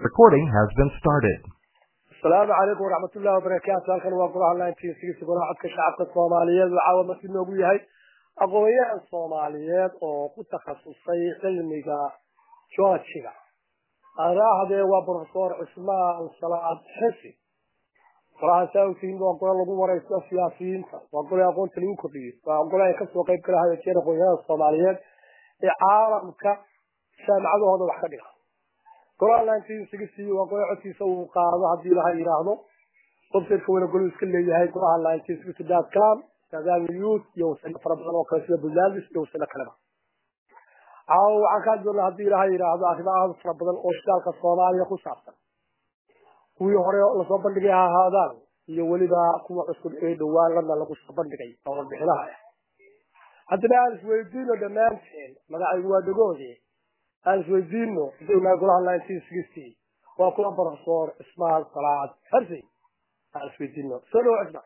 Recording has been started. السلام عليكم ورحمة الله وبركاته. halkan waa golaha 96 golaha codka shacabka Soomaaliyeed waxa markii noogu yahay aqoonyahan Soomaaliyeed oo ku takhasusay cilmiga geology-ga. Araahade waa Professor Ismail Salaad Xisi. Faraasaawtiin waa golaha lagu wareysto siyaasiyiinta, waa golaha aqoonta lagu kordhiyo, waa golaha ka soo qayb galaya jeer aqoonyahan Soomaaliyeed ee caalamka jaamacadahooda wax ka dhiga. golaha 96 waa golaha codkiisa uu qaado hadii la yiraahdo website-ka wada golaha iska leeyahay golaha 96.com sadaan youth iyo sida farabadan oo kala sida Buntland iyo sida kaleba waxaan ka doonaa hadii la yiraahdo arrimaha farabadan oo shaqalka Soomaaliya ku saabsan kuwii hore la soo bandhigay ahaadaan iyo waliba kuwa cusub ee dhawaan lagu soo bandhigay oo bixinaha haddana aan isweydiino dhamaanteen magacaygu waa dhagoodii أزوجينه دون أقول الله يسيسكسي وأقول بروفيسور إسماعيل صلاح حرسي أزوجينه سلوا عندنا.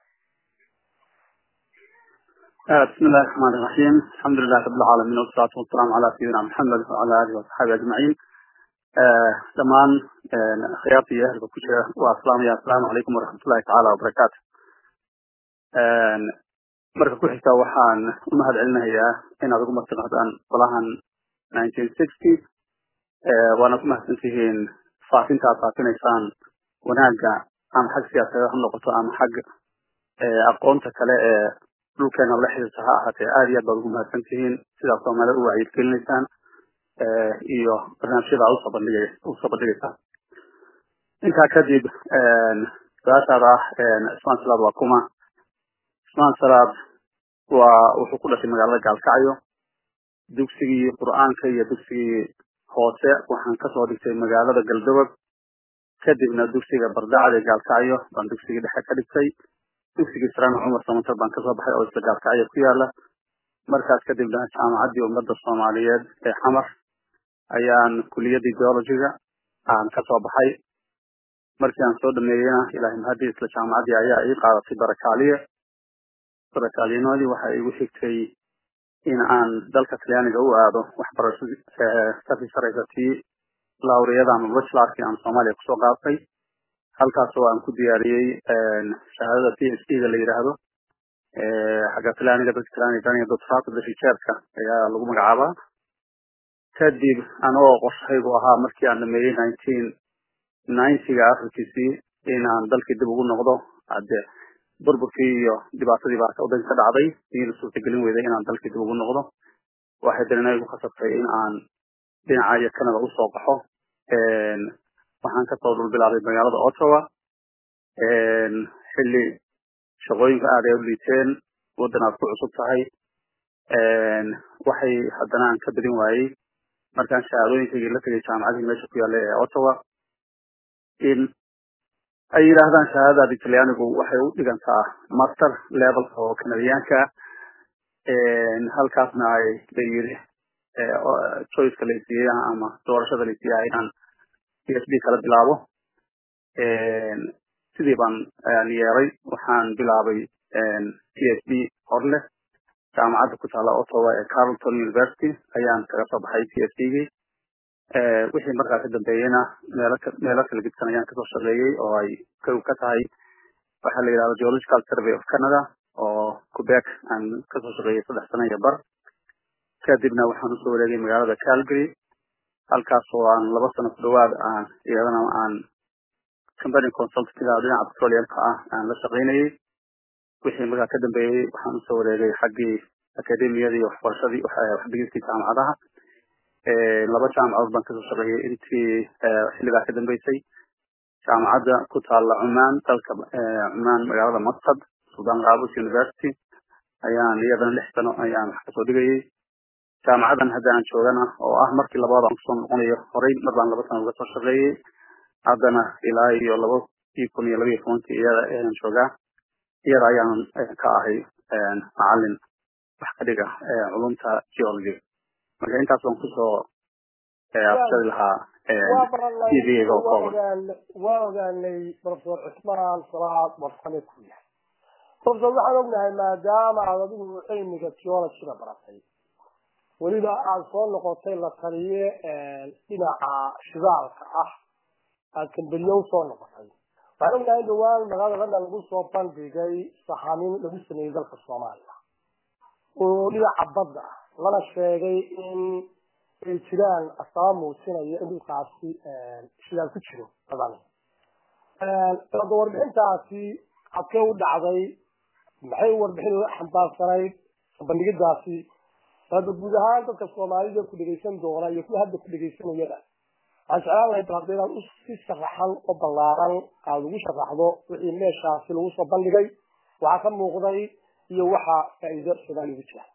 بسم الله الرحمن الرحيم. الحمد لله رب العالمين والصلاة والسلام على سيدنا محمد وعلى آله وصحبه أجمعين. زمان خيارتي أهل بكشة والسلام عليكم ورحمة الله تعالى وبركاته. مركز كل حتى وحان ومهد علمنا هي إن أذكر مستقبلا صلاحا 1960 وانا كما سنتين فاطين تعطينا إنسان وناجع عن حق سياسة هم نقطة عن حق أقوم تكلا لو كان الله حد صحاحة آلية بعضهم سنتين سيدا صوم على وعيد كل إنسان إيوه برنامج سيدا أوصب الليل إنت كذب ثلاثة راح اسمان سلاب وكما اسمان سلاب وحقولة المجال قال كعيو dugsigii quraanka iyo dugsigii hoose waxaan ka soo dhigtay magaalada Galdood kadibna dugsiga Bardacad ee Gaalkacyo baan dugsiga dhexe ka dhigtay dugsiga Saraan Umar Samatar baan ka soo baxay oo isla Gaalkacyo ku yaala markaas kadibna jaamacaddii ummadda Soomaaliyeed ee Xamar ayaan kulliyadii geology-ga aan ka soo baxay markii aan soo dhameeyayna ilaahay mahadii isla jaamacaddii ayaa ii qaadatay barakaaliyadii waxa igu xigtay in aan dalka Talyaaniga u aado waxbarasho sareysatii lawriyada ama bachelorkii aan Soomaaliya ku soo qaatay halkaas oo aan ku diyaariyay shahaadada PhD-ga la yiraahdo xagga Talyaaniga dadka Talyaaniga iyo doctorate research-ka ayaa lagu magacaabaa kadib anoo qorshaygu ahaa markii aan dhameeyay 1990ga afrikiisii in aan dalkii dib ugu noqdo hadde burburkii iyo dhibaatadii baa ka dhacday in suurtagelin weyday in aan dalkii dib ugu noqdo waxay dareemay ku khasabtay in aan dhinaca Canada u soo baxo waxaan ka soo bilaabay magaalada Ottawa xilli shaqooyinka aad ay u liiteen wadanaad ku cusub tahay waxay haddana aan ka badin waayay markaan shahaadooyinkii la tagay jaamacadii meesha ku yaalla ee Ottawa in ay yiraahdaan shahaadada Talyaanigu waxay u dhigantaa master level oo Canadianka halkaasna ay leeyihiin choice kale siiyay ama doorashada la siiyay inaan PhD kala bilaabo sidii baan yeeray waxaan bilaabay PhD horle jaamacadda ku taala Ottawa ee Carleton University ayaan kaga soo baxay PhD-gi wixii markaa ka dambeeyayna meelo kala gidsan ayaan kasoo shaqeeyay oo ay ka tahay waxa la yiraahdo Geological Survey of Canada oo Quebec aan kasoo shaqeeyay 3 sano iyo bar kadibna waxaan u soo wareegay magaalada Calgary halkaas oo aan 2 sano ku dhawaad iyadana aan company consultant-ga dhinaca petroleum-ka aan la shaqeynayay wixii markaa ka dambeeyay waxaan u soo wareegay xaggii akademiyada iyo waxbarashadii waxbarashadii jaamacadaha laba jaamacadood baan kasoo shaqeeyay intii xilligaa ka dambeysay jaamacadda ku taala Cumaan dalka Cumaan magaalada Masqat Sudan Qaabus University ayaan iyadana 6 sano ayaan wax kasoo dhigayay jaamacadan hadda aan joogana oo markii labaad aan soo noqonayo horey mar baan 2 sano uga soo shaqeeyay haddana ilaa iyo 2012 iyada aan joogaa iyada ayaan ka ahay macallin wax ka dhiga culumta geology marka intaas waan ku soo afshay lahaa TV-ga oo kooban waaganay Professor Ismail Salaad marxamad ku yahay Professor waxaan ognahay maadaama aad adigu cilmiga geology-ga baratay weliba aad soo noqotay la taliye dhinaca shidaalka كمبليون صون نقطي فأنا عندي وان مغاد غدا لغو صوبان بيجي صحامين لغو سمي ذلك الصومالية ولذا عبضة لنا الشيء إن الشيلان أصامو سنة يأدو قاسي الشيلان كتشرو طبعا الدور بحنتاسي عكاو دعضي محيور بحنو حنطار سرايد بندقيد داسي هذا بودهان dadka Soomaaliyeed ku dhageysan doona iyo kuwa hadda ku dhageysanaya aan jeclaan lahay baaqdayda u si sharaxan oo ballaaran aad ugu sharaxdo wixii meeshaasi lagu soo bandhigay waxa ka muuqday iyo waxa faa'iido Soomaali ugu jira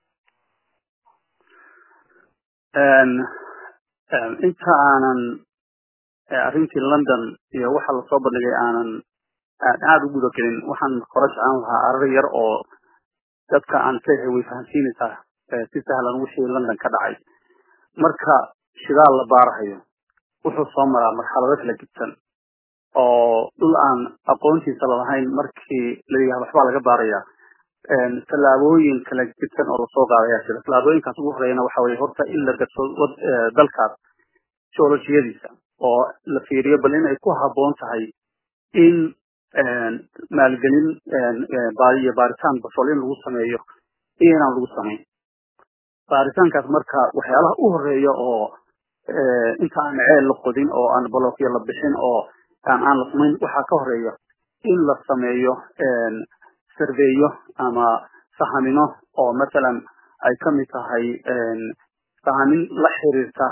inta aanan arrintii London iyo waxa la soo bandhigay aanan aad ugu gudagelin waxaan qorash aan lahaa arrin yar oo dadka aan way fahansiinaysaa si sahlan wixii London ka dhacay marka shidaal la baarahayo wuxuu soo maraa marxalado kala gudsan oo dhul aan aqoontiisa lahayn markii la yiraahdo waxba laga baaraya talaabooyin kala gudsan oo soo qaadaya sida talaabooyinkaas ugu horeeyana waxa weeye horta in la gato dalkaas geologiyadiisa oo la fiiriyo bal in ay ku haboon tahay in maalgelin baaritaan basol in lagu sameeyo inaan lagu sameyn baaritaankaas marka waxyaalaha u horeeya oo inta aan ceel la qodin oo aan blockyo la bixin oo aan la sameyn waxa ka horeeya in la sameeyo surveyo ama sahamino oo mesela ay kamid tahay sahamin la xiriirta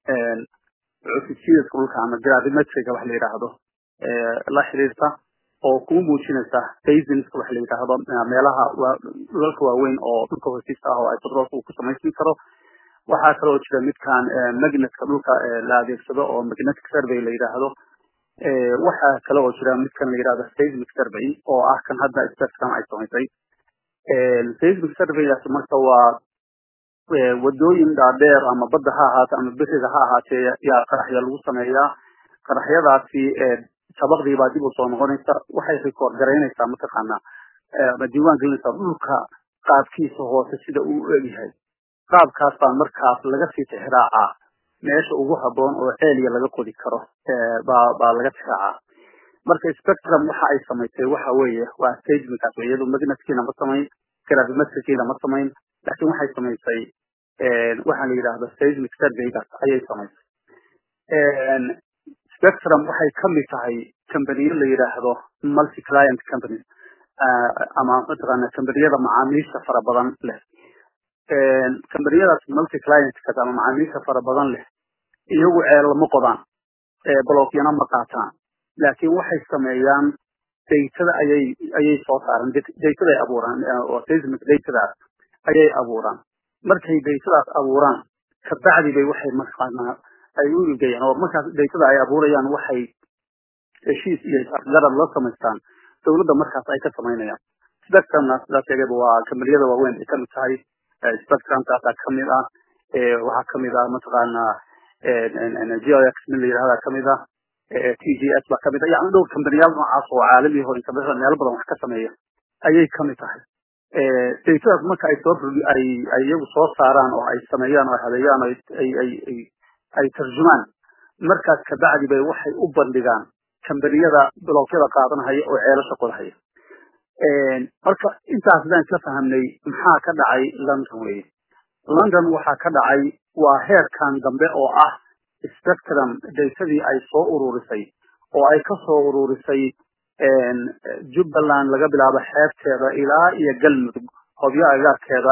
cufisiyada dhulka ama gravimetric wax la yiraahdo la xiriirta oo ku muujinaysa basins wax la yiraahdo meelaha dhulka waaweyn oo dhulka hoostiisa ah oo ay petrolku ku samaysan karo waxa kale oo jira midkaan magnetka dhulka la adeegsado oo magnetic survey la yiraahdo waxa kale oo jira midkan la yiraahdo seismic survey oo ah kan hadda isticmaalkan ay samaysay seismic survey marka waa wadooyin dhaadheer ama badda ha ahaato ama biriga ha ahaatee yaa qaraxyo lagu sameeyaa qaraxyadaasi sabaqdii baa dib u soo noqonaysa waxay record gareynaysaa mataqaana ma diiwaan gelinaysaa dhulka qaabkiisa hoose sida uu u yahay qaabkaas baa markaas laga sii tixraacaa meesha ugu haboon oo ceeliya laga qodi karo baa laga tixraacaa marka spectrum waxa ay samaysay waxa weeye waa seismic iyadu magnetkiina ma samayn gravimetrickiina ma samayn laakiin waxay samaysay waxa la yiraahdo seismic survey ayay samaysay spectrum waxay kamid tahay companiyo la yiraahdo multi client companies ama mataqaana kambaniyada macaamiisha fara badan leh kambaniyadaas multi client ka ama macaamiisha fara badan leh iyagu ceel ma qodaan blockyana ma qaataan laakiin waxay sameeyaan data ayay soo saaraan data ay abuuraan oo seismic data ayay abuuraan markay data abuuraan ka bacdi bay waxay markaa ay u geeyaan oo markaas data ay abuurayaan waxay heshiis iyo garad la samaystaan dawladda markaas ay ka sameynayaan spectrumna sidaas waa kambaniyada waaweyn ee kamid tahay spectrumta kamid ah waxa kamid ah mataqaana GeoX min la yiraahdo kamid ah TGS ba kamid ah yani dhowr kambaniyaal noocaas oo caalami ah oo inta badan meel badan wax ka sameeya ayay kamid tahay data marka ay soo ay iyagu soo saaraan oo ay sameeyaan oo hadeeyaan ay tarjumaan markaas ka bacdi bay waxay u bandhigaan kambaniyada blokyada qaadanaya oo ceelasha qodahaya marka intaas baan ka fahamnay maxaa ka dhacay London waxa ka dhacay waa heerkan dambe oo ah spectrum daysadii ay soo ururisay oo ay ka soo ururisay Jubbaland laga bilaabo xeebteeda ilaa iyo Galmudug hobyo agaarkeeda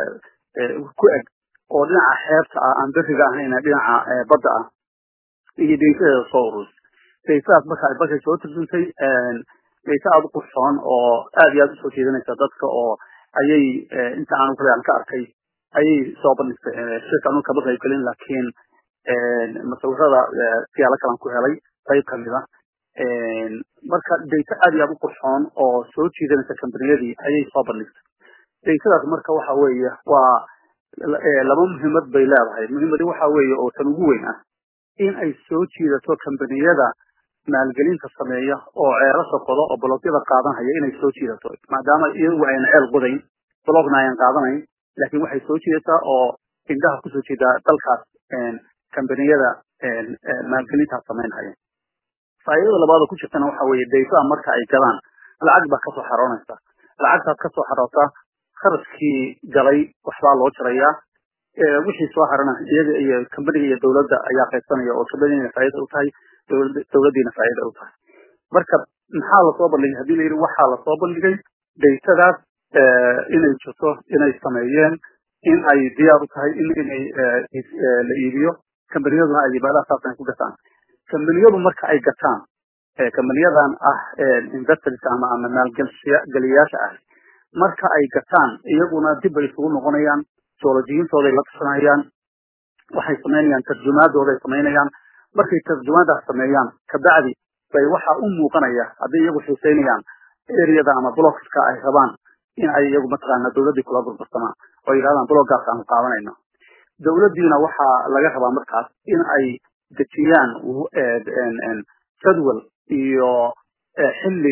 ku eg oo dhinaca xeebta ah aan bariga ahayn dhinaca badda ah iyo daysada soo ururisay daysadaas marka ay badda soo turjuntay daysa aad u qurxoon oo aad iyo aad u soo jeedinaysa dadka oo ayay inta aan kale ka arkay ayay soo bandhigtay shirkan ka baxay kalin laakiin masawirada siyaalo kale ku helay qayb kamid ah marka dayta aad iyo aad u qurxoon oo soo jeedinaysa kambaniyadii ayay soo bandhigtay daysadaas marka waxa weeye waa laba muhiimad bay leedahay muhiimadu waxa weeye oo tan ugu weyn ah in ay soo jiidato kambaniyada maalgelinta sameeya oo ceelasha qodo oo blogyada qaadanaya inay soo jiidato maadaama iyagu ayna ceel qodayn blogna ayaan qaadanayn laakiin waxay soo jiidataa oo indhaha ku soo jeeda dalkaas kambaniyada maalgelinta sameynaya faa'iidada labaad ku jirtana waxa weeye dayta marka ay galaan lacag ba ka soo xaroonaysa lacagtaas ka soo xaroota kharashkii galay waxbaa loo jarayaa wixii soo harana iyaga iyo company iyo dawladda ayaa qaybsanaya oo shaqadiina faa'iido u tahay dawladdiina faa'iido u tahay marka maxaa la soo bandhigay hadii la yiri waxa la soo bandhigay daytadaas inay jirto inay sameeyeen in ay diyaar u tahay in la iibiyo kambaniyaduna ay baalahaas ku gataan kambaniyadu marka ay gataan kambaniyadan investors ama maalgeliyaasha ah marka ay gataan iyaguna dib ay isugu noqonayaan zoolojiyintooda la tashanayaan waxay sameynayaan tarjumaadooda ay sameynayaan markay tarjumaadaas sameeyaan kabacdi bay waxa u muuqanaya haddii iyagu xiiseynayaan areada ama blockska ay rabaan in ay iyagu mataqaana dawladii kula burbursamaan oo yiraahdaan blockgaas aan qaadanayno dawladdiina waxa laga rabaa markaas in ay dejiyaan jadwal iyo xilli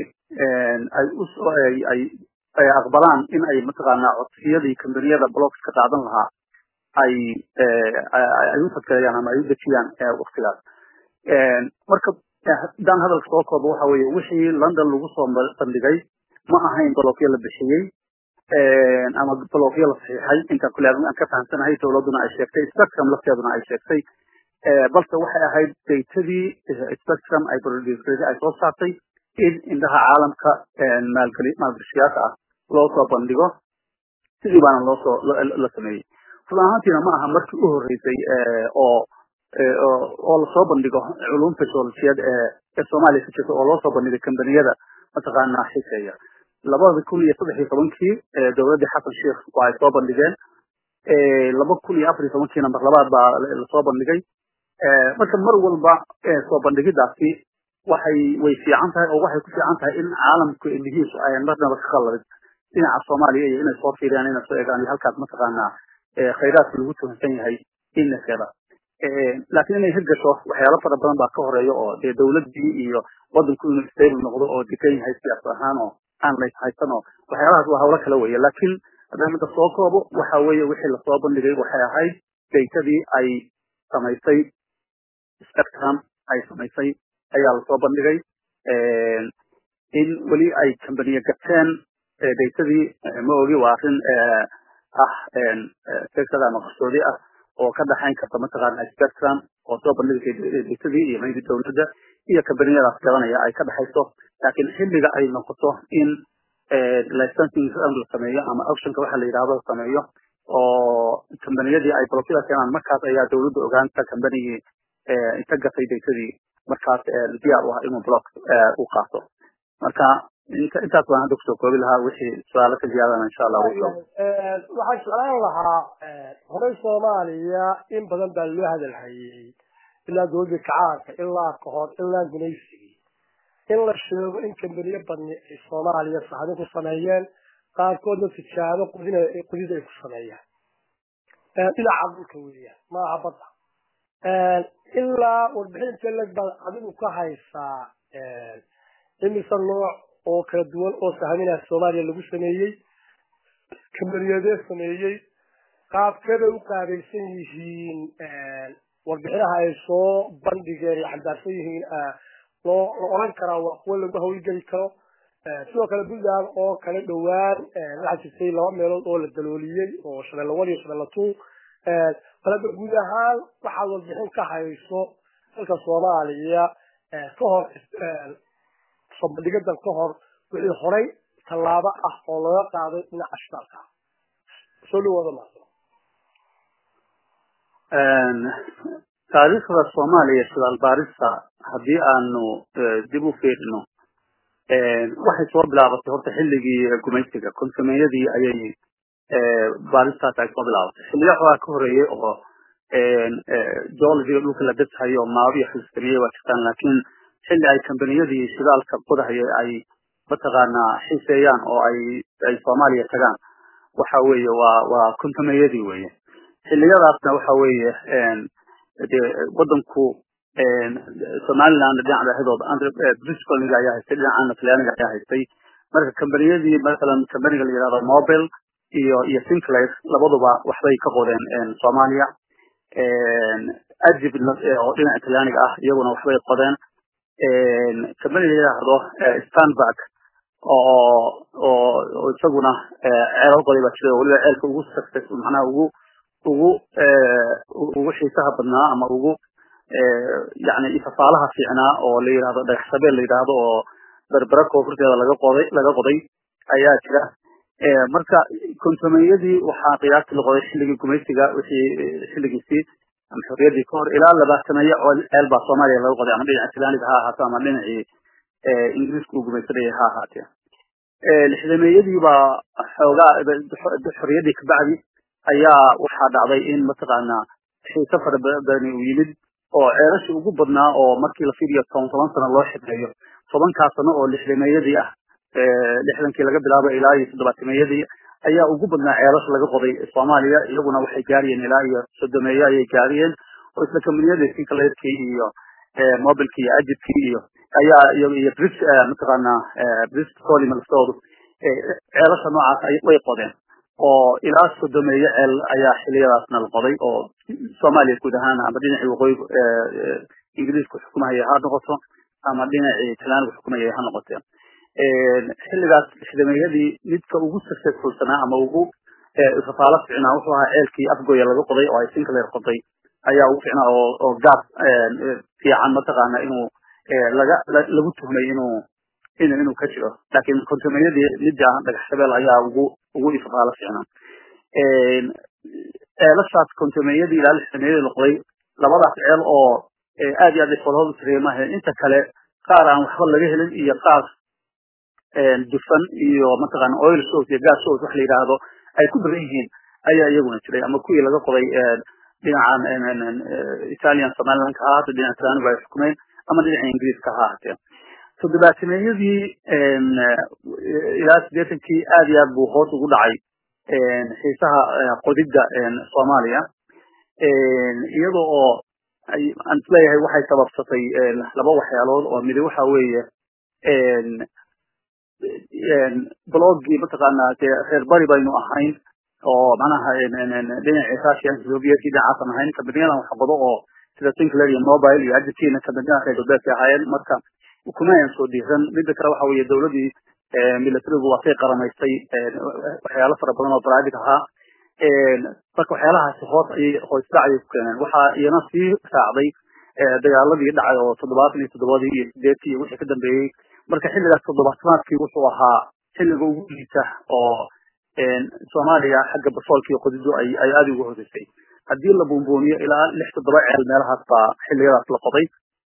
ay aqbalaan in ay mataqaana codsiyadii kambaniyada blocks ka qaadan lahaa ay u fadkayaan ama ay u dejiyaan waqtigaas marka dan hadalka soo koobo waxa weeye wixii London lagu soo bandhigay ma ahayn blockyo la bixiyay ama blockyo la saxiixay inta kale aan ka fahamsanahay dawladuna ay sheegtay spectrum lafteeduna ay sheegtay balse waxay ahayd daytadii spectrum ay produce ay soo saartay in indaha caalamka maalgashiyaasha ah loo soo bandhigo sidii baana loo soo la sameeyay fulaantiina ma aha markii u horeysay oo la soo bandhigo culumta joolajiyad ee Soomaaliya ka jirta oo loo soo bandhigay kambaniyada mataqaana xiiseeya 2013 dawladda Xasan Sheekh waa ay soo bandhigeen 2014 mar labaad baa la soo bandhigay marka mar walba soo bandhigidaasi way fiican tahay oo waxay ku fiican tahay in caalamku indhihiisu ay marnaba ka khalad dhinaca Soomaaliya iyo inay soo fiiriyaan inay soo eegaan halkaas mataqaana khayraadka lagu tuhansan yahay in la helo laakiin inay hirgasho waxyaalo fara badan baa ka horeeyo oo dawladdii iyo wadanku inuu stable noqdo oo degan yahay siyaasad ahaan oo aan la haysano waxyaalahaas waa hawlo kala weeye laakiin hadda soo koobo waxa weeye wixii la soo bandhigay waxay ahayd daytadii ay samaysay spectrum ay samaysay ayaa la soo bandhigay in wali ay company gateen daytadii ma ogi waa arrin shirkada maqsuudi ah oo ka dhaxayn karta mataqaana spectrum oo soo bandhigay daytadii iyo meydii dawladda iyo kambaniyadaas gadanaya ay ka dhaxayso laakiin xilliga ay noqoto in licensing la sameeyo ama auctionka waxa la yiraahdo sameeyo oo kambaniyadii ay blockada keenaan markaas ayaa dawladdu ogaanta kambanigii inta gatay daytadii markaas diyaar u ah inuu block u qaato marka intaas waan hadda kusoo koobi lahaa wixii su'aalo ka ziyaadana insha Allah waxaan jeclaan lahaa horey Soomaaliya in badan baa loo hadalhayay ilaa dawladda kacaanka ilaa ka hor ilaa gumaysigii in la sheego in kambaniyo badan ay Soomaaliya saxdo ku sameeyeen qaarkoodna tijaabo qudida ay ku sameeyaan dhinaca dhulka weeyaan ma aha badda ilaa warbixinta laga adigu ka haysaa imisa nooc oo kala duwan oo sahaminaa Soomaaliya lagu sameeyay kambaniyada sameeyay qaabkada u qaabaysan yihiin warbixinaha ay soo bandhigeen iyo xambaarsan yihiin loo oran karaa waa kuwa lagu hawlgeli karo sidoo kale Puntland oo kala dhawaan waxa jirtay laba meelood oo la dalooliyay oo Shabeelle iyo Shabeelle Two qalab guud ahaan waxa warbixin ka hayso dalka Soomaaliya ka hor soo bandhigadan ka hor wixii horay tallaabo ah oo laga qaaday dhinaca shaqada soo dhawaada maanta taariikhda Soomaaliya sida baarista hadii aanu dib u fiirino waxay soo bilaabatay horta xilligii gumaysiga konsumeeyadii ayay baaristaas ay soo bilaabatay xilliyo ka horeeyay oo geology dhulka la dadhayo maawiya xisbiye waa jirtaan laakiin xilli ay kambaniyadii shidaalka qodahayay ay mataqaana xiiseeyaan oo ay Soomaaliya tagaan waxa weeye waa konsumeeyadii weeye xilliyadaasna waxa weeye wadanku Somaliland dhinaca dhexdooda British colony ayaa haystay dhinaca Talyaaniga ayaa haystay marka kambaniyadii mesela kambaniga la yiraahdo Mobil iyo Sinclair labaduba waxbay ka qodeen Soomaaliya ajib oo dhinaca Talyaaniga ah iyaguna waxbay qodeen كمان اللي هذا ستاندباك oo isaguna ceelal qodayba jira waliba ceelka ugu success macnaha ugu xiisaha badnaa ama ugu yani ifafaalaha fiicnaa oo la yiraahdo dhagax sabeel la yiraahdo oo berbera koonfurteeda laga qoday ayaa jira marka kontomeeyadii waxaa qiyaastii la qoday xilligii gumaysiga wixii xilligiisii ama xorriyadii ka hor ilaa 20 oo ceel baa Soomaaliya laga qoday ama dhinaca Soomaaliya ha ahaato ama dhinacii ingiriisku gumaysaday ha ahaatee lixdameeyadii baa xoogaa xorriyadii ka bacdi ayaa waxaa dhacday in mataqaana xiiso fara badan uu yimid oo ceelashii ugu badnaa oo markii la fiiriyo 10 sano loo xidhnayo 10 sano oo lixdameeyadii ah lixdankii laga bilaabo ilaa 70meeyadii ayaa ugu badnaa ceelash laga qoday Soomaaliya iyaguna waxay gaariyeen ilaa iyo 30 ayay gaariyeen oo isla kamidiyada Sinclairkii iyo mobilkii ajidkii iyo ayaa iyo bridge mataqaana bridge polymer stoodu ceelasha noocaas ay way qodeen oo ilaa 30 ceel ayaa xiliyadaasna la qoday oo Soomaaliya guud ahaan ama dhinacii waqooyi Ingiriisku xukumayay ha noqoto ama dhinacii Talyaanigu xukumayay ha noqoto xilligaas xidmeeyadii midka ugu successful sana ama ugu ifafaala fiicnaa wuxuu ahaa ceelkii afgooya laga qoday oo ay Sinclair qoday ayaa ugu fiicnaa oo gaab fiican mataqaana inuu lagu tuhmay inuu ka jiro laakiin kontomeeyadii midda dhagax sabeel ayaa ugu ifafaala fiicnaa ceelashaas kontomeeyadii ilaa lixdameeyadii la qoday labadaas ceel oo aad iyo aad ifafaalaha sareemaha inta kale qaar aan waxba laga helin iyo qaar dufan iyo mataqaana oil shows iyo gas shows wax la yiraahdo ay ku badan yihiin ayaa iyaguna jiray ama kuwii laga qoday dhinacan Italian Somaliland ka ahaatay dhinaca Talyaaniga ay xukumeen ama dhinaca Ingiriiska ha ahaatee toddobaadmeeyadii ilaa 80kii aad iyo aad buu hoos ugu dhacay xiisaha qodidda Soomaaliya iyadoo oo aan leeyahay waxay sababtay laba waxyaalood oo mid waxa weeye blogii mataqaana reer bari baynu ahayn oo macnaha dhinaca Russian Soviet dhinaca ahayn kabadiyana wax qodo oo sida Sinclair iyo mobile iyo ajtiina kabadiyana reer galbeedka ahaayeen marka kuma aan soo diiran mid kale waxa weeye dawladii militarigu waa ay qaramaystay waxyaalo fara badan oo private ahaa marka waxyaalahaas hoos hoos dhacay ku keeneen waxa iyana sii raacday dagaaladii dhacay oo 77 iyo 8 iyo wixii ka dambeeyay marka xilligaas 70kii wuxuu ahaa xilliga ugu liita oo Soomaaliya xagga basolkii qodidu ay aad ugu horeysay hadii la buunbuuniyo ilaa 6 ceel meelahaas baa xilliyadaas la qoday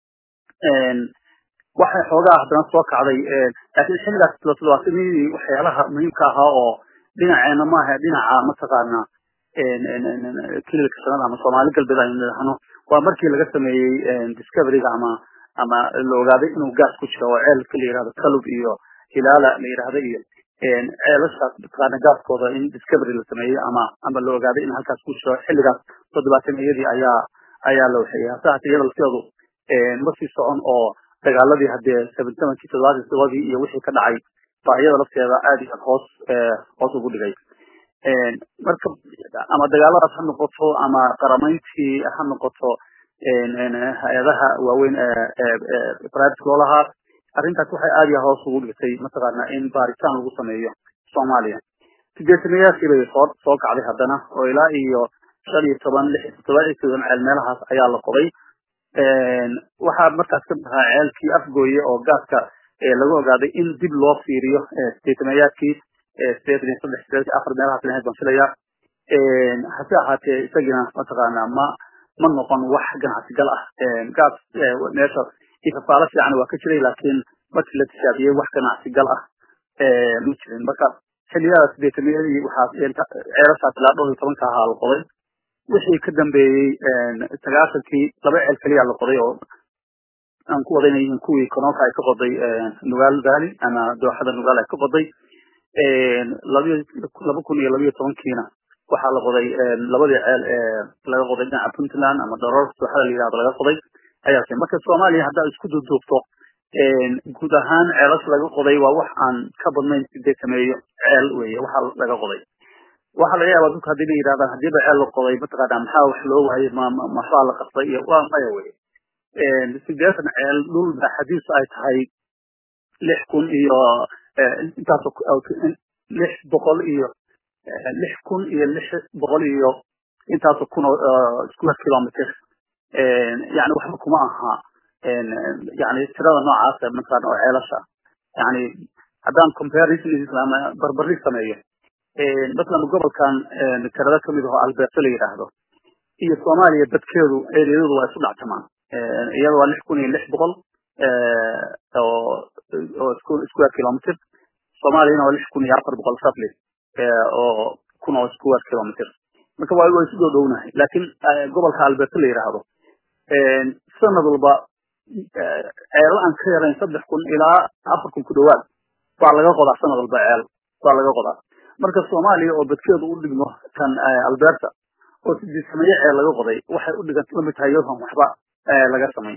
waxa xoogaa haddana soo kacday laakiin xilligaas 70 waxyaalaha muhiimka ah oo dhinaceena ma aha dhinaca mataqaana kililka sanada ama Soomaali galbeed ay leedahay waa markii laga sameeyay discovery ama la ogaaday inuu gas ku jiro oo ceelka la yiraahdo kalub iyo hilaala la yiraahdo iyo ceelashaas mataqaana gaskooda in discovery la sameeyay ama la ogaaday in halkaas ku jiro xilligaas 70meeyadii ayaa la waxay saacadii lafteedu ma sii socon oo dagaaladii hadee 77 iyo wixii ka dhacay baayada lafteeda aad iyo hoos ugu dhigay marka ama dagaaladaas ha noqoto ama qaramayntii ha noqoto hay'adaha waaweyn private loolaha arrintaas waxay aad iyo hoos ugu dhigtay mataqaana in baaritaan lagu sameeyo Soomaaliya tigeetmeeyaasi bay soo kacday haddana oo ilaa iyo 15 meelahaas ayaa la qoray waxa markaas ka baxay ceelkii afgooye oo gaaska lagu ogaaday in dib loo fiiriyo tigeetmeeyaadkii 4 meelahaas lahayd baan filayaa hase ahaatee isagina mataqaana ma noqon wax ganacsi gal ah gaas meesha ifafaala fiican waa ka jiray laakiin markii la tijaabiyay wax ganacsi gal ah ma jirin marka xilliyadaas 80 waxa ceelashaas la 12 ahaa la qoday wixii ka dambeeyay 90kii laba ceel kaliya la qoday oo aan ku wadaynayeen kuwii koonka ay ka qoday Nugaal Valley ama dooxada Nugaal ay ka qoday 2012kiina waxa la qoday labadii ceel laga qoday dhinaca Puntland ama Darar waxa la yiraahdo laga qoday ayaa marka Soomaaliya hadda isku duubto guud ahaan ceelas laga qoday waa wax aan ka badnayn 80 ceel weeye waxa laga qoday waxa laga yaabaa dadka hadii la yiraahdo hadii ceel la qoday mataqaana maxaa wax loo waayay ma la qasbay iyo waa maya weeye sideetan ceel dhul baa xadiis ay tahay 6,000 iyo intaas 600 iyo 6,000 iyo 600 iyo intaas kun square kilometer يعني waxba kuma aha يعني tirada noocaas ah markaan oo ceelasha يعني hadaan comparison islaama barbari sameeyo مثلا gobolkan tirada kamid ah Alberta la yiraahdo iyo Soomaaliya dadkeedu ereeyadu waa isku dhactamaan iyada waa 6,600 oo square kilometer Soomaaliyana waa 6,400 roughly oo kun square kilometer marka waa isku dhownahay laakiin gobolka Alberta la yiraahdo sanad walba ceel aan ka yarayn 3,000 ilaa 4,000 ku dhawaad waa laga qodaa sanad walba ceel waa laga qodaa marka Soomaaliya oo dadkeedu u dhigmo kan Alberta oo sidii sameeyay ceel laga qoday waxay u dhigan la mid tahay yohan waxba laga sameeyay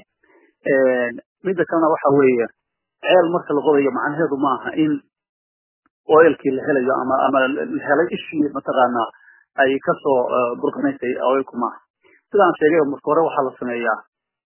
mid kalena waxa weeye ceel marka la qodayo macnaheedu ma aha in oilkii la helayo ama la helay ishii mataqaana ay ka soo burqanaysay oilku ma sidaan sheegay marka hore waxa la sameeyaa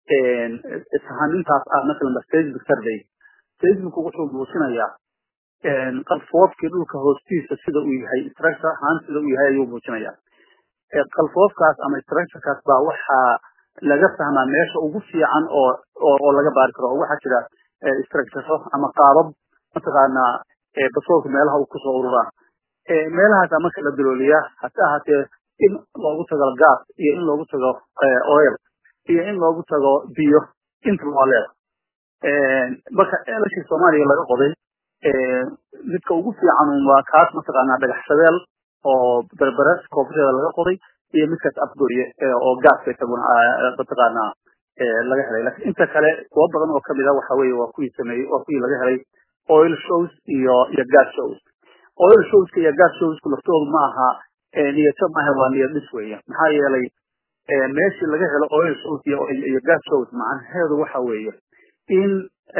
ishanintaas mesela Facebook survey Facebook wuxuu muujinayaa qalfoofkii dhulka hoostiisa sida uu yahay structure ahaan sida uu yahay ayuu muujinayaa qalfoofkaas ama structurekaas baa waxa laga fahmaa meesha ugu fiican oo laga baari karo waxa jira structure ama qaabab mataqaana basoolka meelaha uu ku soo ururaa meelahaas ama kala dalooliya hataa in loogu tago gas iyo in loogu tago oil iyo in loogu tago biyo inta loo leeyahay marka eelashii Soomaaliya laga qoday midka ugu fiican waa kaas mataqaana dhagax shabeel oo barbaras koofreeda laga qoday iyo midkaas afgooye oo gas ka tagan mataqaana laga helay laakiin inta kale kuwa badan oo kamid ah waxa weeye waa kuwii sameeyay oo kuwii laga helay oil shows iyo gas shows oil shows iyo gas shows laftoodu ma aha niyadda ma aha waa niyad dhis weeye maxaa yeelay meeshii laga helo oil shows iyo gas shows macnaheedu waxa weeye in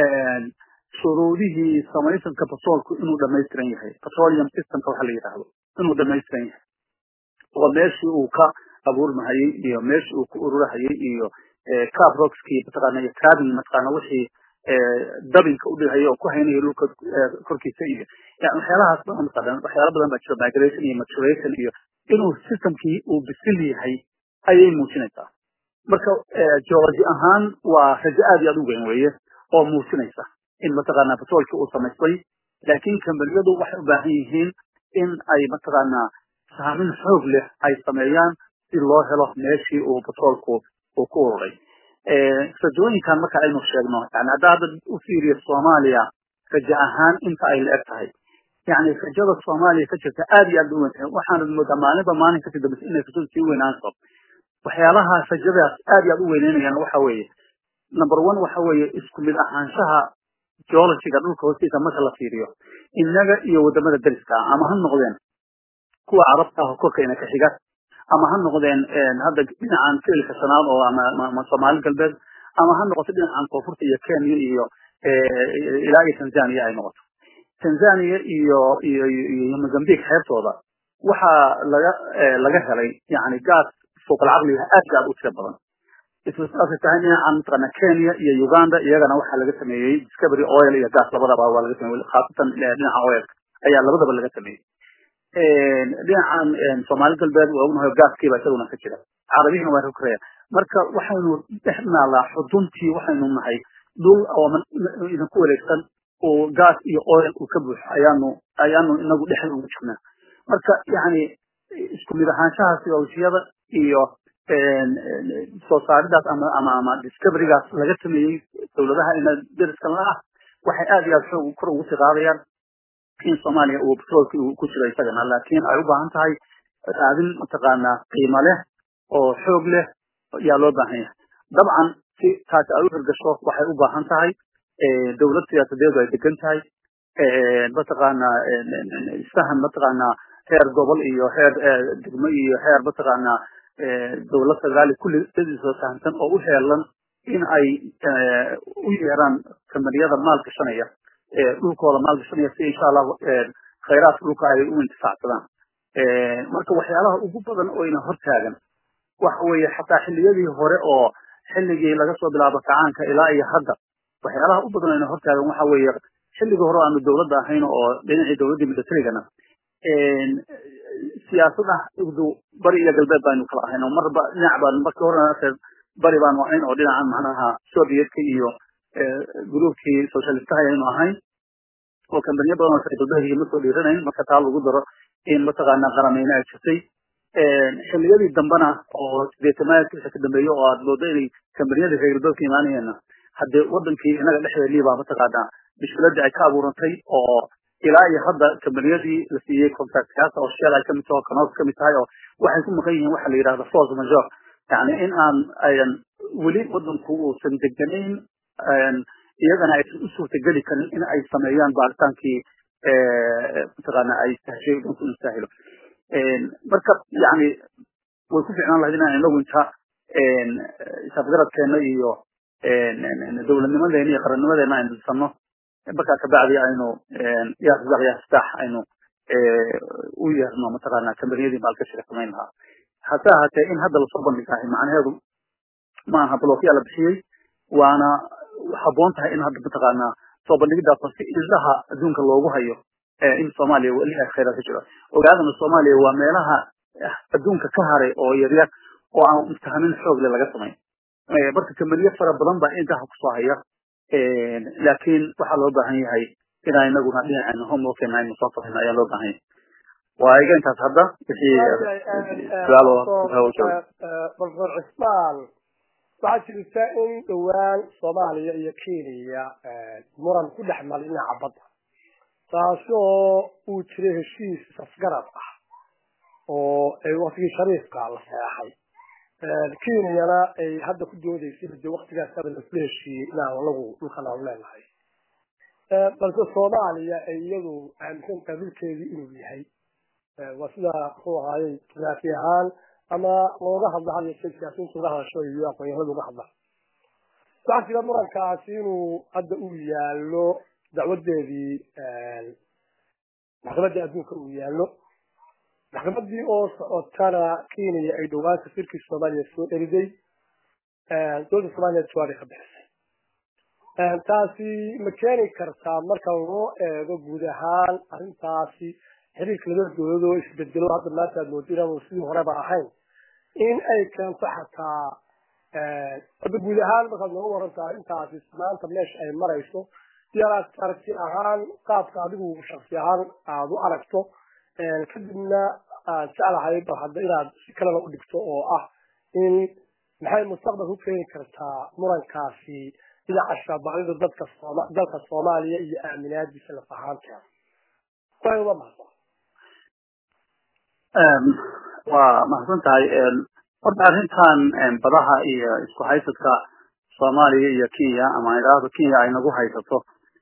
shuruudihii samaysanka basoolku inuu dhameystiran yahay petroleum system waxa la yiraahdo inuu dhameystiran yahay oo meeshii uu ka abuurmahayay iyo meeshii uu ku ururahayay iyo cab rockskii mataqaana iyo carbon mataqaana wixii dabinka u dhigay oo ku haynay dhulka korkiisa iyo yani waxyaalahaas badan mataqaana waxyaalo badan baa jira migration iyo maturation iyo inuu systemkii uu bisil yahay ayay muujinaysaa marka geology ahaan waa rajo aad iyo aad u weyn weeye oo muujinaysa in mataqaana basoolka uu samaystay laakiin kambaliyadu waxay u baahan yihiin in ay mataqaana saamin xoog leh ay sameeyaan si loo helo meeshii uu basoolku uu ku ururay rajooyinkan marka aynu sheegno yani haddaad u fiiriyo Soomaaliya rajo ahaan inta ay la eg tahay yani rajada Soomaaliya ka jirta aad iyo aad u weyn waxaan moodaa maalinka kadib inay rajadu sii weynaanto waxyaalaha rajadaas aad iyo aad u weynaynayaan waxa weeye number 1 waxa weeye isku mid ahaanshaha geologiga dhulka hoostiisa marka la fiiriyo innaga iyo wadamada dariska ama ha noqdeen kuwa carabta ah korkayna ka xiga ama ha noqdeen hadda dhinacan Kiilka Shanaad oo ama Soomaali galbeed ama ha noqoto dhinacan koonfurta iyo Kenya iyo ilaa Tanzania ay noqoto Tanzania iyo Mozambique xeebtooda waxa laga helay yani gas fوق العقل aad u tiro badan isla taana Kenya iyo Uganda iyagana waxa laga sameeyay discovery oil iyo gas labadaba waa laga sameeyay khaasatan dhinaca oil ayaa labadaba laga sameeyay dhinacan Soomaali galbeed waa ugu gaaskii baa isaguna ka jira Carabiga waa ka reeyay marka waxaynu dhexnaa la xuduntii waxaynu nahay dul oo idin ku wareegsan oo gas iyo oil uu ka buuxo ayaanu inagu dhexda ugu jirnaa marka yani isku mid ahaanshaha geologiyada iyo soo saaridaas ama discoverygaas laga sameeyay dawladaha in dariska la ah waxay aad iyo aad xoog kor ugu qaadayaan in Soomaaliya uu petrolka ku jiro isagana laakiin ay u baahan tahay raadin mataqaana qiimo leh oo xoog leh yaa loo baahan yahay dabcan si taas ay u hirgasho waxay u baahan tahay dawlad siyaasadeed ay degan tahay mataqaana sahan mataqaana heer gobol iyo heer degmo iyo heer mataqaana dawlad federaal kulli sidoo sahansan oo u heelan in ay u yeeraan kamariyada maalka shanaya dhulkooda maalka shanaya si insha Allah khayraadka dhulka ay u intifaacsadaan marka waxyaalaha ugu badan oo ina hortaagan waxa weeye xataa xilliyadii hore oo xilligii laga soo bilaabo kacaanka ilaa iyo hadda waxyaalaha u badan aynu hortaagan waxa weeye xilligii hore aanu dowladda ahayn oo dhinacii dowladdii militarigana siyaasadda bari iyo galbeed baynu kala ahayn oo marba dhinac baan markii hore bari baanu ahayn oo dhinacan macnaha Soviyetka iyo gruubkii socialistaha aynu ahayn oo kambaniyo badan oo galbeedka ma soo dhiiranayn marka taa lagu daro in mataqaanaa qarameyna ay jirtay xilliyadii dambana oo sideetamaadkiisa ka dambeeyay oo aad moodo inay kambaniyada reer galbeedka imaanayeen haddii wadankii inaga dhexdeedii baa mataqaanaa mushkiladii ay ka abuurantay oo ilaa iyo hadda kambaniyadii la siiyey contractkaas oo shell ay kamid tahay Kanoos kamid tahay oo waxay ku maqan yihiin waxa la yiraahdo force majeure yani in aan weli wadanku uusan deganayn iyagana ay u suurtageli karin in ay sameeyaan baaritaankii mataqaanaa ay tahshiil ku instaahilo marka yani way ku fiicnaan lahayd inaan inagu inta isafgaradkeena iyo dowladnimadeena iyo qarannimadeena aynu dhisano markaa kabacdi aynu yaasdax aynu u yeerno mataqaanaa kambaniyadii maalgashiga samayn lahaa hase ahaatee in hadda lasoo bandhigahay macnaheedu ma aha blookyaa la bixiyey waana habboon tahay in hadda mataqaanaa soo bandhigidaas horta ilaha adduunka loogu hayo in Soomaaliya wali ay khayraad ka jiro ogaadana Soomaaliya waa meelaha adduunka ka haray oo yaryar oo aan mustahmin xoog leh laga sameeyo marka kamaliye fara badan baa inta ku soo haya laakiin waxa loo baahan yahay in aynaguna dhinacaan homework aynu soo sameeyno ayaa loo baahan yahay waa intaas hadda wixii Professor Ismail waxaa jirta in dhawaan Soomaaliya iyo Kenya muran ku dhex maray dhinaca badda taasoo uu jiray heshiis safgarad ah oo ay waqtigii shariifka la saxay Kenyana ay hadda ku doodaysay in waqtigaas la heshiiyey inaan lagu dhulka leenahay balse Soomaaliya ay iyadu aaminsan tahay dhulkeedii inuu yahay wasida oo hayay taariikh ahaan ama looga hadlayo siyaasiyiinta uga hadasho iyo aqoonyahanada uga hadla waxaa jira murankaasi inuu hadda u yaalo dacwadeedii maxkamadda adduunka u yaalo maxkamaddii oo tana Kenya ay dhawaan safirkii Soomaaliya soo eriday dowladda Soomaaliya jawaab ka bixisay taasi ma keeni kartaa marka loo eego guud ahaan arrintaasi xiriirka labada dowladood oo isbedelo hadda maanta moodina oo sidii horeba ahayn in ay keento xataa guud ahaan marka loo warantaa intaasi maanta meesha ay marayso diyaar aragti ahaan qaabka adigu shakhsi ahaan aad u aragto kadibna jeclahay hadda inaad si kale u dhigto oo ah in maxay mustaqbalka u keeni kartaa murankaasi dhinaca shabaabida dalka Soomaaliya iyo aaminaadiisa la fahanteeda waa mahadsan tahay horta arrintan badaha iyo isku haysadka Soomaaliya iyo Kenya ama iraado Kenya ay nagu haysato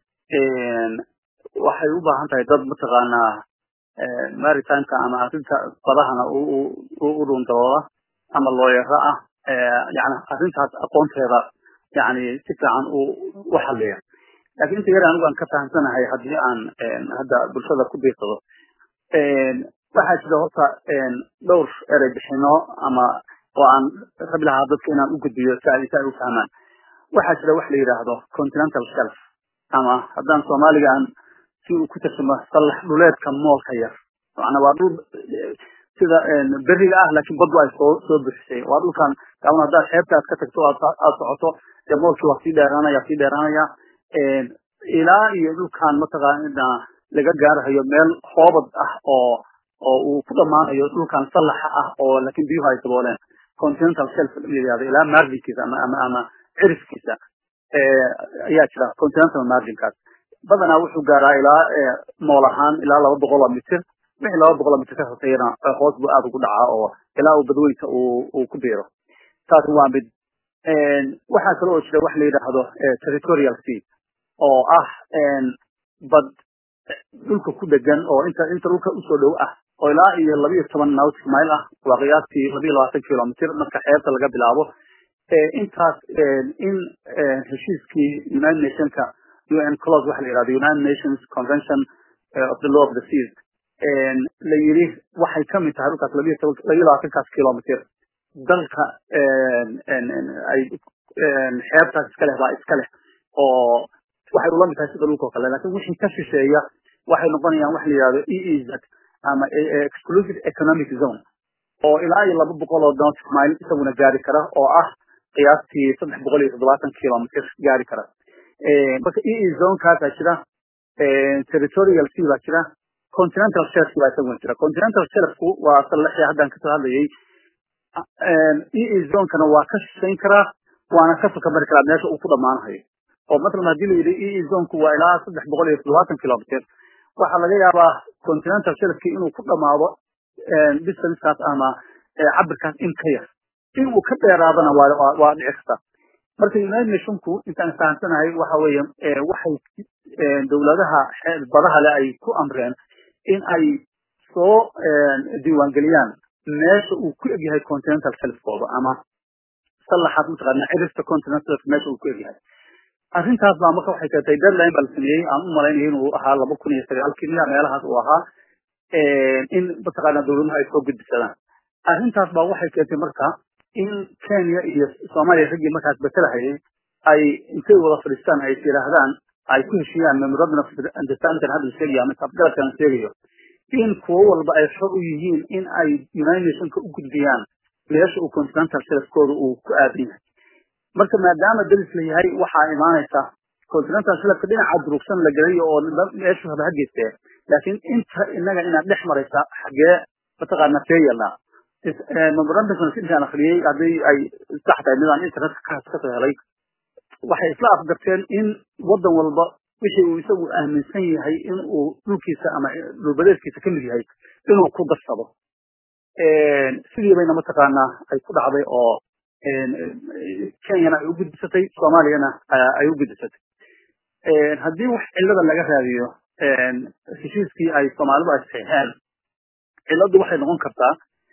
waxay u baahan tahay dad mataqaanaa maritime ama arrinta badahana u dhundooda ama looyara ah yani arrintaas aqoonteeda yani si fiican u xalliya laakiin inta yar anigu aan ka fahamsanahay haddii aan hadda bulshada ku biirsado waxaa jira horta dhowr erey bixino ama oo aan rabi lahaa dadka inaan u gudbiyo si ay u fahmaan waxaa jira wax la yiraahdo continental shelf ama haddaan Soomaaliga aan si uu ku tirsamo salax dhuleedka moolka yar macna waa dhul sida beriga ah laakiin baddu ay soo bixisay waa dhulkan kaana hadda xeebtaas ka tagto aad socoto moolkii waa sii dheeraanaya ilaa iyo dhulkan mataqaanaa laga gaarayo meel hoobad ah oo uu ku dhamaanayo dhulkan salaxa ah oo laakiin biyuhu ay dabooleen continental shelf yiraahdo ilaa marginkiisa ama cirifkiisa ayaa jira continental marginkaas badanaa wuxuu gaaraa ilaa mool ahaan ilaa 200 mitir wixii 200 mitir ka hooseeyana hoos buu aad ugu dhacaa oo ilaa uu badweynta uu ku biiro taas waa mid waxaa kale oo jira wax la yiraahdo territorial sea oo ah bad dhulka ku degan oo inta dhulka u soo dhow ah oo ilaa iyo 12 nautical mile ah waa qiyaastii 22 kilomitir marka xeebta laga bilaabo intaas in heshiiskii United Nations UN clause waxa la yiraahdo United Nations Convention of the Law of the Seas la yiri waxay kamid tahay dhulkaas 22 kilomitir dalka ay xeebtaas iska leh baa iska leh oo waxay ula mid tahay sida dhulka oo kale laakiin wixii ka shisheeya waxay noqonayaan wax la yidhahdo EEZ ama exclusive economic zone oo ilaa iyo 200 oo nautical mile isaguna gaari kara oo ah qiyaastii 370 kilomitir gaari kara marka EEZ zone kaasa jira territorial sea baa jira continental shelf baa isaguna jira continental shelfku waa salaxii haddaan kasoo hadlayay EEZ zone kana waa ka shisheyn karaa waana ka soo kamari karaa meesha uu ku dhamaanayo oo mathalan haddii la yidhi EEZ zone ku waa ilaa 370 kilomitir waxaa laga yaabaa continental shelfki inuu ku dhamaado distancekaas ama cabirkaas in ka yar inuu ka dheeraadana waa dhici karta marka United Nationku intaan fahamsanahay waxa weeye waxay dawladaha badaha leh ay ku amreen in ay soo diiwaan geliyaan meesha uu ku egyahay continental shelfkooda ama salaxaad mutaqaana cirifta continental shelf meesha uu ku egyahay arrintaas baa marka waxay keentay deadline baa la sameeyey aan u malaynayo inuu ahaa 2009 meelahaas uu ahaa in mataqaana dawladaha ay soo gudbisadaan arrintaas baa waxay keentay marka in Kenya iyo Soomaaliya ragii markaas betelahayay ay intay wada fadhiistaan ay yiraahdaan ay ku heshiiyaan memorandum of understanding hadda sheegaya ama tabdalkan sheegayo in kuwa walba ay xor u yihiin in ay United Nations u gudbiyaan meesha uu continental shelf-kooda uu ku aadan yahay marka maadaama dalis la yahay waxa imaanaysa continental shelf-ka dhinaca durugsan la galayo oo meesha haba hageystay laakiin inta inaga ina dhex maraysa xagee mataqaana feeyana memorandum of understanding hadii ay saxda nidaam internet ka helay waxay isla afgarteen in wadan walba wixii uu isagu aaminsan yahay in uu dhulkiisa ama dhulbadeedkiisa kamid yahay inuu ku darsado sidii bayna mataqaana ay ku dhacday oo Kenya ay u gudbisatay Soomaaliyana ay u gudbisatay haddii wax cilada laga raadiyo heshiiskii ay Soomaalidu ay saxeen ciladu waxay noqon kartaa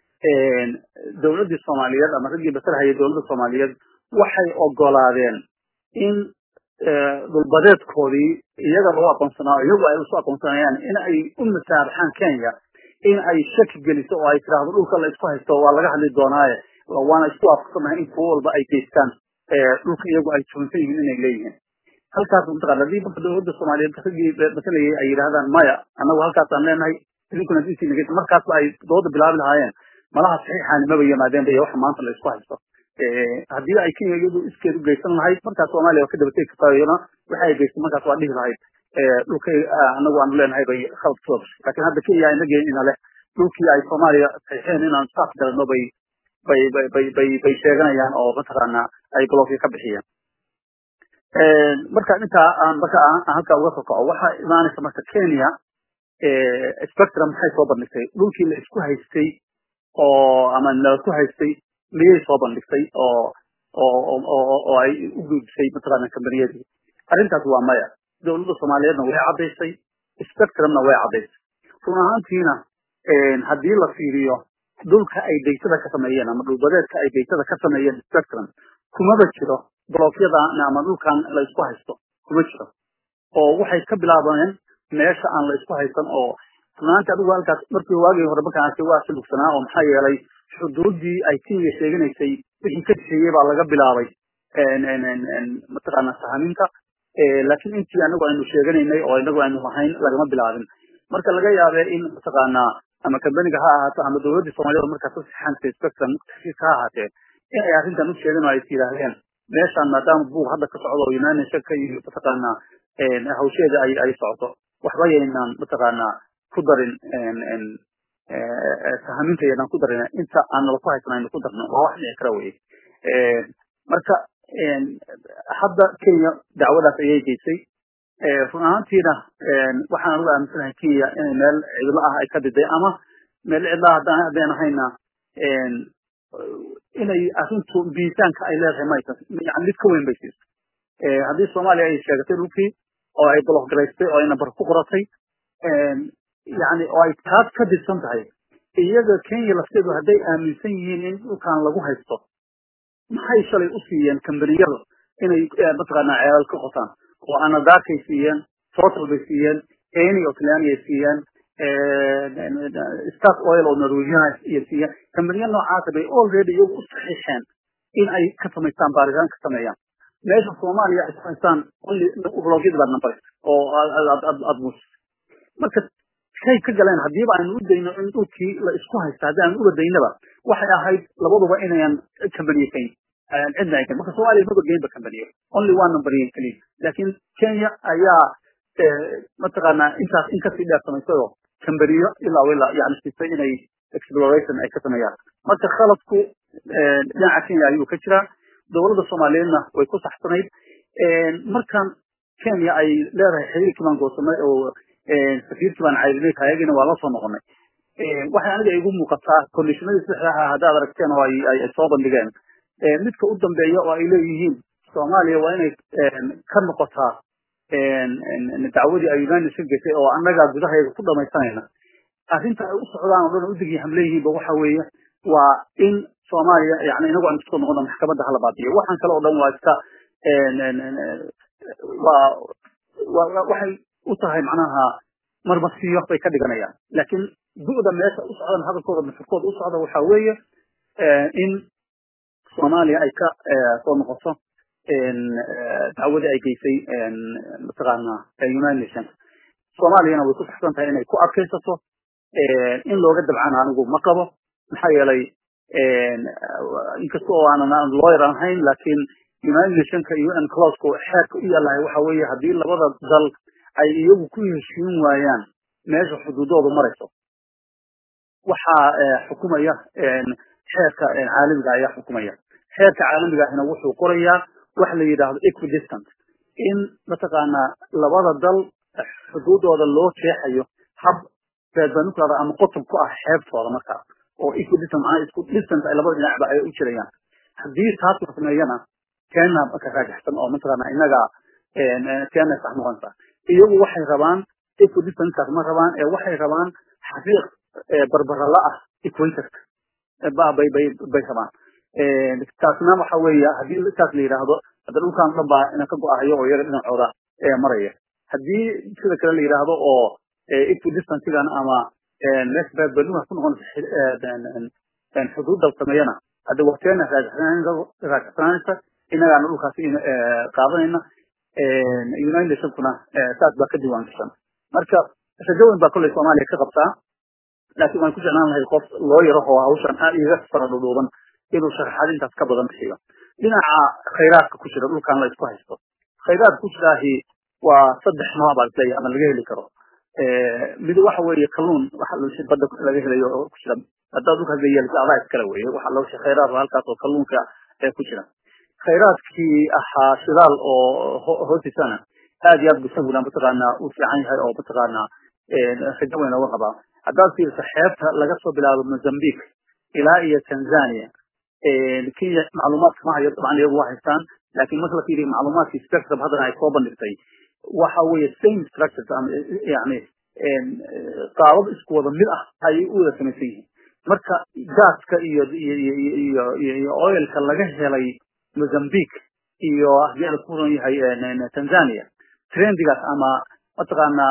dawladda Soomaaliyeed ama ragii basarhaya dawladda Soomaaliyeed waxay ogolaadeen in dhulbadeedkoodii iyaga loo aqoonsanaa iyagu ay u aqoonsanayaan in ay u masaabaxaan Kenya in ay shaki geliso oo ay tiraahdo dhulka la isku haysto waa laga hadli doonaaye waana isku afsanahay in kuwa walba ay geystaan dhulka iyagu ay tuunsan yihiin inay leeyihiin halkaas mutaqaana hadii dawladda Soomaaliyeed ragii basalayay ay yiraahdaan maya anagu halkaas aan leenahay idinkuna intii naga markaas ay dooda bilaabi lahaayeen malaha saxiixan ma yimaadeen bay wax maanta la isku haysto hadii ay Kenya iyadu iskeedu geysan lahayd markaas Soomaaliya ka dabatay ka taayona waxa ay geysay markaas waa dhihi lahayd dhulka anagu aan leenahay bay khalad soo laakiin hadda Kenya ay naga in leh dhulkii ay Soomaaliya saxiixeen inaan saaf galno bay sheeganayaan oo mataqaana ay blockii ka bixiyeen marka inta aan halka uga soo kaco waxa imaanaysa marka Kenya spectrum waxay soo bandhigtay dhulkii la isku haystay oo ama la isku haystay miyay soo bandhigtay oo ay u gudbisay mataqaana kambariyadii arrintaas waa maya dawladda Soomaaliyeedna way cadaysay spectrumna way cadaysay run ahaantiina haddii la fiiriyo dhulka ay daytada ka sameeyeen ama dhulbadeedka ay daytada ka sameeyeen spectrum kumaba jiro blockyada ama dhulkan la isku haysto kuma jiro oo waxay ka bilaabeen meesha aan la isku haysan oo runtii adigu halkaas markii waagii hore markaan arkay waa silugsanaa oo maxaa yeelay xuduudii ay Kenya sheeganaysay wixii ka shaqeeyay baa laga bilaabay mataqaana sahaminta laakiin intii anagu aynu sheeganaynay oo anagu aynu lahayn lagama bilaabin marka laga yaabay in mataqaana ama kambaniga ha ahaato ama dawladda Soomaaliyeed markaas saxantay spectrum ka ahaatee in ay arrintan u sheegan ay tiraaheen meeshan maadaama buug hadda ka socdo United Shaka iyo mataqaana hawsheeda ay socoto waxba yeelan mataqaana ku darin sahaminta yeelan ku darin inta aan la ku haysanayno ku darno waa wax ay kara weey marka hadda Kenya dacwadaas ayay geysay run ahaantiina waxaan ugu aaminsanahay Kenya in meel cidlo ah ay ka diday ama meel cidlo ah hadaan ahayna inay arrintu biisaanka ay leedahay ma aysan yani mid ka weyn bay siisay haddii Soomaaliya ay sheegatay dhulkii oo ay block garaystay oo ay number ku qoratay yani oo ay taas ka didsan tahay iyaga Kenya lafteedu hadday aaminsan yihiin in dhulkan lagu haysto maxay shalay u siiyeen kambaniyada inay mataqaana ceelal ka qotaan oo ana daakay siiyeen total bay siiyeen any of land ay siiyeen ستاك اويل او نرويجيان iyo كمبانيات noocaas bay already iyagu u saxiixeen in ay ka samaystaan baaritaan ka sameeyaan meesha Soomaaliya ay samaystaan only blogyada baa number oo admus marka kay ka galeen hadii baan u dayno in dhulkii la isku haysta hadaan u wadaynaba waxay ahayd labaduba inaan company cidna ay marka Soomaaliya ma geeyba company only one number kali laakiin Kenya ayaa mataqaana intaas in ka sii dheer samayso company ilaa yani sifay inay exploration ay ka sameeyaan marka khaladku dhinaca Kenya ayuu ka jira dawladda Soomaaliyeedna way ku saxsanayd markan Kenya ay leedahay xiriirkii baan goosanay oo safiirkii baan caydinay taayagina waa la soo noqonay waxa aniga igu muuqataa conditionada saxda ah hadaad aragteen oo ay soo bandhigeen midka u dambeeya oo ay leeyihiin Soomaaliya waa inay ka noqotaa dacwadii ay Uganda soo gashay oo annaga gudaheeda ku dhamaysanayna arrinta ay u socdaan oo u digay hamleeyay waxa weeye waa in Soomaaliya yani inagu aan soo noqono maxkamadda hala baadiyo waxaan kale oo dhan waa iska waxay u tahay macnaha marmasiyo bay ka dhiganayaan laakiin duuda meesha u socdaan hadalkooda mashruucooda u socda waxa weeye in Soomaaliya ay ka soo noqoto dacwadii ay geysay mataqaana United Nations Soomaaliyana way ku saxsan tahay inay ku adkaysato in looga dabcaan anigu ma qabo maxaa yeelay inkastoo aanan lawyer ahayn laakiin United Nations ka UN clause ko xeerka u yaalahay waxa weeye hadii labada dal ay iyagu ku heshiin waayaan meesha xuduudoodu marayso waxa xukuumaya xeerka caalamiga ayaa xukuumaya xeerka caalamiga ahna wuxuu qorayaa wax la yiraahdo equidistant in mataqaana labada dal xuduudooda loo jeexayo hab beedbanuklada ama qodob ku ah xeebtooda markaa oo equidistant ay isku distance ay labada dhinacba ay u jirayaan hadii taas la sameeyana keena ka raajixsan oo mataqaana inaga keena sax noqonta iyagu waxay rabaan equidistant ma rabaan waxay rabaan xaqiiq barbarala ah equator bay rabaan taasna waxa weeye hadii taas la yiraahdo hada dhulkan dhanba ina ka go'ahayo oo yaga dhinacooda maraya hadii sida kale la yiraahdo oo equidistant-gan ama nesbad baluha ku noqon xuduudda sameeyana hada waqtiina raajixnaanta inaga dhulkaas qaadanayna United Nations kuna taas ba ka diiwaan gashan marka shaqooyin ba kulay Soomaaliya ka qabtaa laakiin waan ku jeclaan lahay qof loo yaro oo hawshan iga faradhuuban inuu sharaxaad intaas ka badan bixiyo dhinaca khayraadka ku jira dhulkan la isku haysto khayraad ku jiraahi waa saddex nooc baa leeyahay ama laga heli karo mid waxa weeye kalluun waxa loo shaqada laga helayo oo ku jira hadda dhulka yeelka abaad kala weeye waxa loo shaqeeyaa khayraad halkaas oo kalluunka ku jira khayraadkii ahaa shidaal oo hootisana aad iyo aad bisaguna mataqaana u fiican yahay oo mataqaana xajawayna waa qabaa hadda si saxeebta laga soo bilaabo Mozambique ilaa iyo Tanzania kii macluumaad ma hayo طبعا iyagu waa haystaan laakiin marka la fiiriyo macluumaadkii spectrum hadda ay soo bandhigtay waxa weeye same structure yani qaabab isku wada mid ah ay u wada samaysan yihiin marka gaaska iyo oilka laga helay Mozambique iyo hadii ku ron yahay Tanzania trendigaas ama mataqaana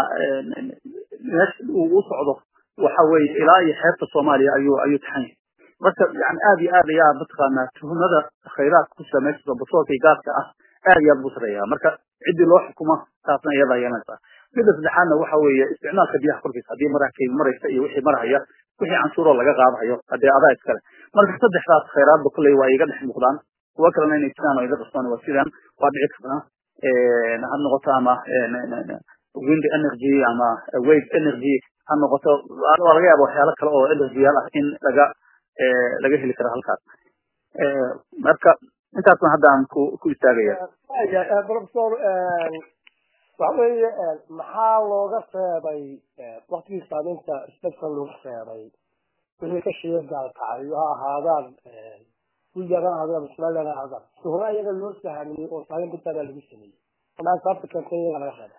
uu socdo waxa weeye ilaa iyo xeebta Soomaaliya ayuu taxan marka yani aad iyo aad ayaa mataqaana tuhumada khayraadka ku sameeyay basoolka gaaska ah aad iyo aad buu sareeyaa marka cidii loo xukumo taasna iyada yeelanaysa mid saddexaadna waxa weeye isticmaalka biyaha korkiisa hadii maraysa iyo wixii maraya wixii canshuuro laga qaadayo hadii adaa iskale marka saddexdaas khayraadba kulay waa iga dhex muuqdaan kuwa kalena inay jiraan oo iga qasbaan waa sidaan waa dhici kartaa had noqoto ama wind energy ama wave energy had noqoto waa laga yaabo waxyaalo kale oo energy ah in laga heli karo halkaas marka intaas hadda aan ku istaagaya professor waxa weeye maxaa looga reebay waqtigii saameynta spectrum looga reebay wixii ka sheegay kacayo ahaadaan wiilana ahaadaan Soomaaliya ahaadaan suura iyaga loo sahamiyay oo saameyn ku taala lagu sameeyay ama sababta keentay laga reebay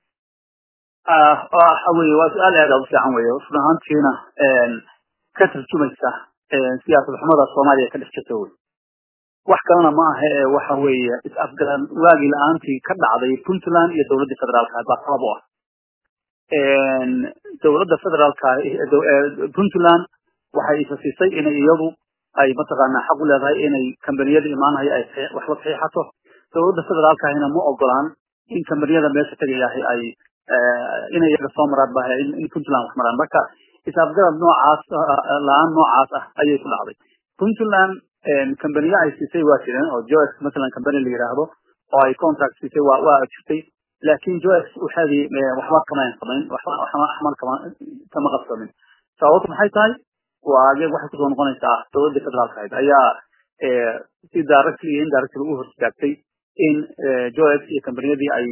حوي وسؤال هذا وسعان ويا وصلنا هنا كتر جملة سياسة الحماة الصومالية كده تسوي وحكينا معه وحوي أفضل واجي الآن في كذا عضي بنتلان يدور الفدرال هذا صعبة dowladda federaalka Puntland waxay isasisay in iyadu ay mataqaana xaq u leedahay inay kambaniyada imaanaya ay wax la saxiixato dowladda federaalka ahina ma ogolaan in kambaniyada meesha tagayahay ay inay iyaga soo maraan baahay in Puntland wax maraan marka isafgarad noocaas noocaas ah ayay ku dhacday Puntland kambaniya ay siisay waa jireen oo Joex مثلا kambani la yiraahdo oo ay contract siisay waa jirtay laakiin Joex waxay waxba kama samayn waxba kama qabsanin sababtu maxay tahay waagay waxa ku soo noqonaysaa dowladda federaalka ayaa si directly in directly u hortaagtay in Joex iyo kambaniyadii ay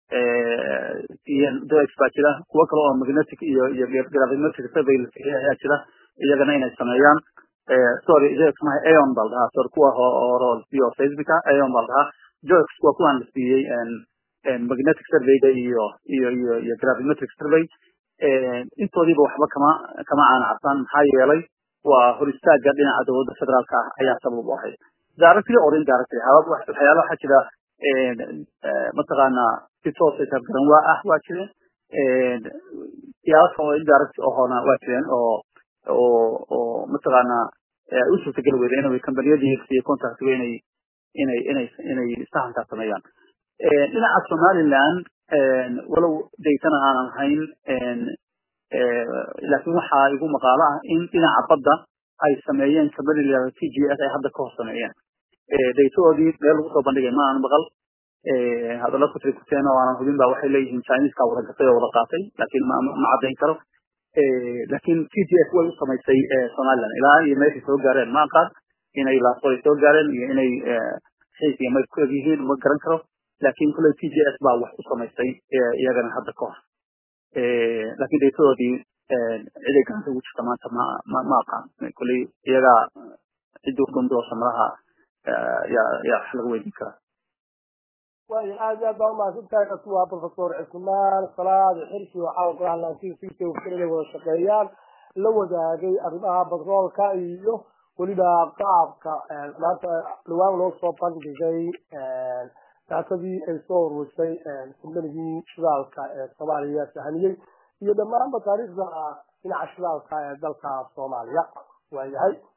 Joex baajira kuwa kale oo magnetic iyo gravimetric surveillance ayaa jira iyagana inay sameeyaan sorry Joex ma Aeon balda sor kuwa oo iyo Facebook Aeon balda Joex kuwa ku aan siiyay magnetic survey iyo gravimetric survey intoodiiba waxba kama aan cabsan maxaa yeelay waa hor istaaga dhinaca dowladda federaalka ayaa sabab u ahayd directly or indirectly waxyaalo waxa jira mataqaana si toos ah garan waa jireen siyaasad oo indirect waa jireen oo mataqaana u suurtagal weeyday inay kambaniyadii iyo contract inay sahanka sameeyaan dhinaca Somaliland walow daytana aanan hayn laakiin waxa igu maqaala ah in dhinaca badda ay sameeyeen kambaniyada TGS ay hadda ka hor sameeyeen daytoodii meel lagu soo bandhigay ma aan maqal hadallo ku tirikuteen oo aanan hubin baa waxay leeyihiin Chinese ka wada gatay oo wada qaatay laakiin ma cadeyn karo laakiin TGS way u samaysay Somaliland ilaa iyo meesha soo gaareen ma aqaan inay la soo gaareen iyo inay shayga ma ku yihiin ma garan karo laakiin kulay TGS baa wax u samaysay iyagana hadda ka hor laakiin daytoodii ciiday gacanta ugu jirta maanta ma aqaan kulay iyaga ciduu dhumdo samaraha ya xal weydin kara وهي هذا ما كنت أسمع بروفيسور عثمان صلاة حرشي وعاون قرآن لانتين سيسي وكريني والشقيان لو ذاقي أرمها بطرول كايو ولبا قابك لوان لو صوبان بجي تعتدي الصور والشيء سنبني شغالك الصومالية السهنية يدمان بطريق ذا إن عشغالك دلك الصومالية وهي